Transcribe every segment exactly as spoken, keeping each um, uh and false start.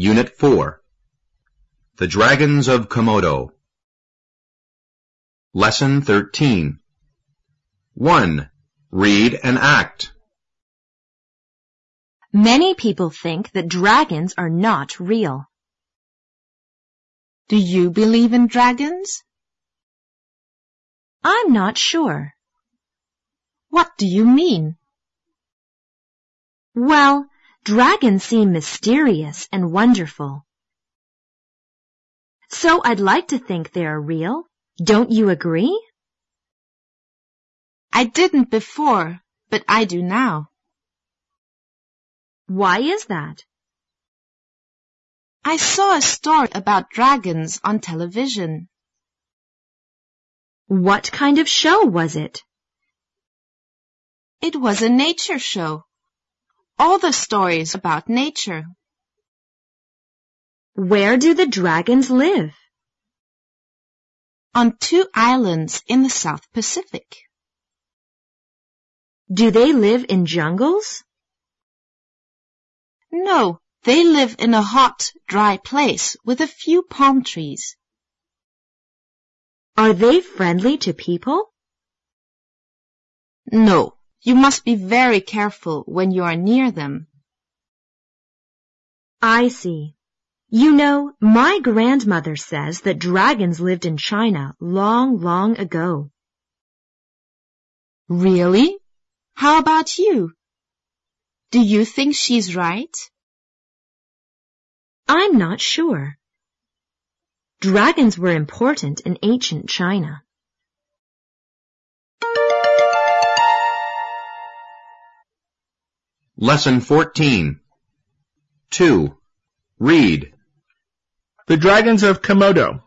Unit four. The Dragons of Komodo. Lesson thirteen. one. Read and act. Many people think that dragons are not real. Do you believe in dragons? I'm not sure. What do you mean? Well, dragons seem mysterious and wonderful. So I'd like to think they are real. Don't you agree? I didn't before, but I do now. Why is that? I saw a story about dragons on television. What kind of show was it? It was a nature show. All the stories about nature. Where do the dragons live? On two islands in the South Pacific. Do they live in jungles? No, they live in a hot, dry place with a few palm trees. Are they friendly to people? No, you must be very careful when you are near them. I see. You know, my grandmother says that dragons lived in China long, long ago. Really? How about you? Do you think she's right? I'm not sure. Dragons were important in ancient China. Lesson fourteen. two. Read. The Dragons of Komodo.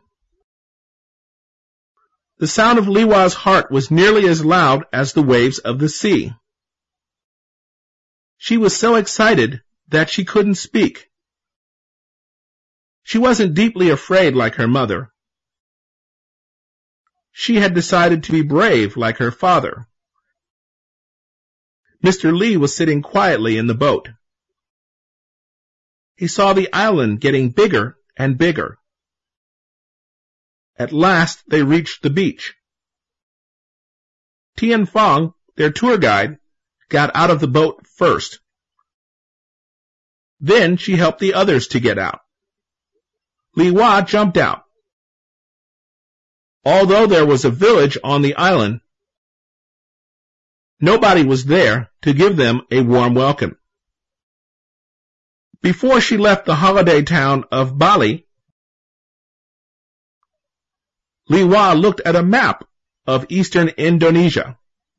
The sound of Li Wa's heart was nearly as loud as the waves of the sea. She was so excited that she couldn't speak. She wasn't deeply afraid like her mother. She had decided to be brave like her father. Mister Li was sitting quietly in the boat. He saw the island getting bigger and bigger. At last they reached the beach. Tian Fong, their tour guide, got out of the boat first. Then she helped the others to get out. Li Wa jumped out. Although there was a village on the island, nobody was there to give them a warm welcome. Before she left the holiday town of Bali, Li Wa looked at a map of eastern Indonesia.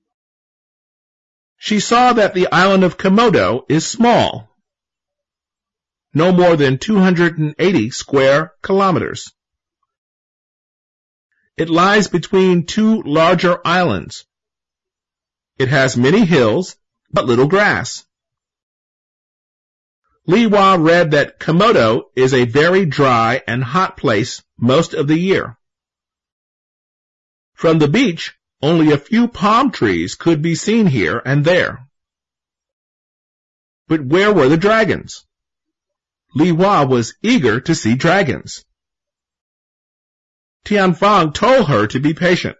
She saw that the island of Komodo is small, no more than two hundred eighty square kilometers. It lies between two larger islands. It has many hills, but little grass. Li Wa read that Komodo is a very dry and hot place most of the year. From the beach, only a few palm trees could be seen here and there. But where were the dragons? Li Wa was eager to see dragons. Tian Fong told her to be patient.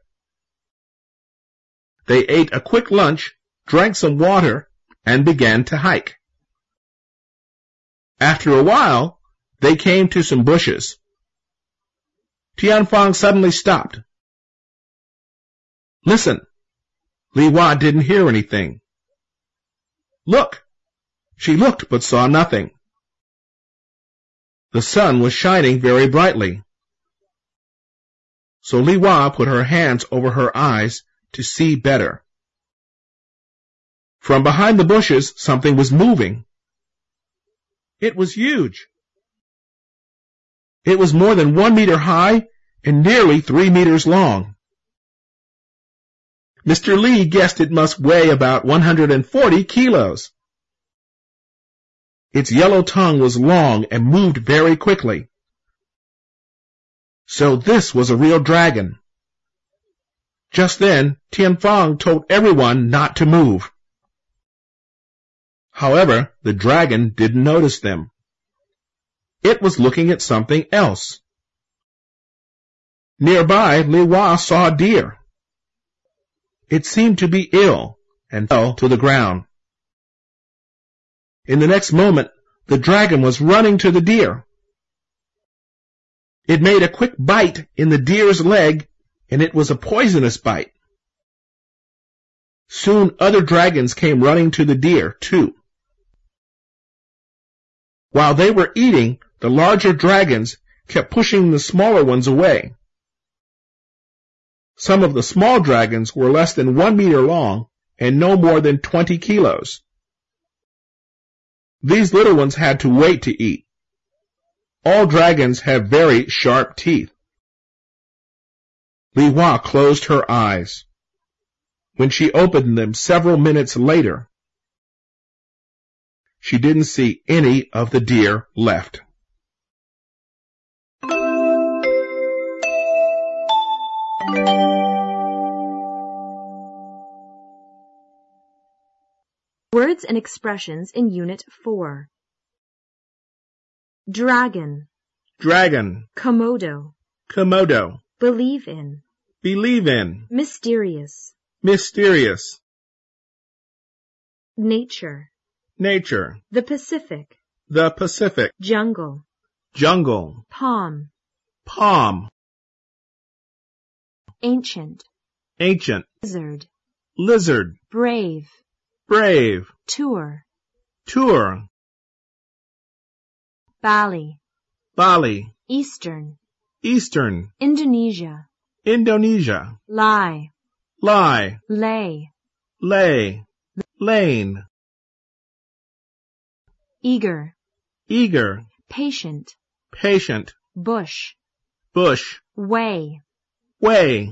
They ate a quick lunch, drank some water, and began to hike. After a while, they came to some bushes. Tian Fong suddenly stopped. Listen. Li Wa didn't hear anything. Look. She looked but saw nothing. The sun was shining very brightly. So Li Wa put her hands over her eyes to see better. From behind the bushes, something was moving. It was huge. It was more than one meter high and nearly three meters long. Mister Li guessed it must weigh about one hundred forty kilos. Its yellow tongue was long and moved very quickly. So this was a real dragon. Just then, Tian Fong told everyone not to move. However, the dragon didn't notice them. it was looking at something else. Nearby, Li Hua saw a deer. It seemed to be ill and fell to the ground. In the next moment, the dragon was running to the deer. It made a quick bite in the deer's leg, and it was a poisonous bite. Soon other dragons came running to the deer, too. While they were eating, the larger dragons kept pushing the smaller ones away. Some of the small dragons were less than one meter long and no more than twenty kilos. These little ones had to wait to eat. All dragons have very sharp teeth. Li Hua closed her eyes. When she opened them several minutes later, she didn't see any of the deer left. Words and expressions in Unit four. Dragon, Dragon, Komodo, Komodo, believe in, believe in, mysterious, mysterious, nature, nature, the Pacific, the Pacific, jungle, jungle, palm, palm, ancient, ancient, lizard, lizard, brave, brave, tour, tour, Bali, Bali, eastern, eastern, Indonesia, Indonesia, lie, lie, lay, lay, lane, eager, eager, patient, patient, bush, bush, way, way,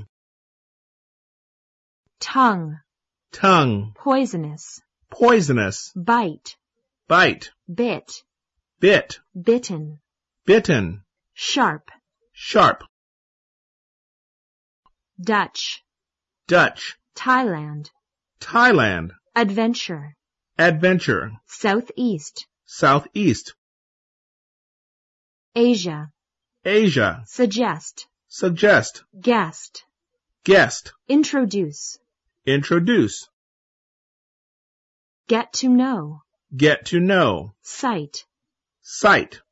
tongue, tongue, poisonous, poisonous, bite, bite, bit, bit, bitten, bitten, sharp, sharp, Dutch, Dutch, Thailand, Thailand, adventure, adventure, southeast, southeast, Asia, Asia, suggest, suggest, guest, guest, introduce, introduce, get to know, get to know, sight, sight,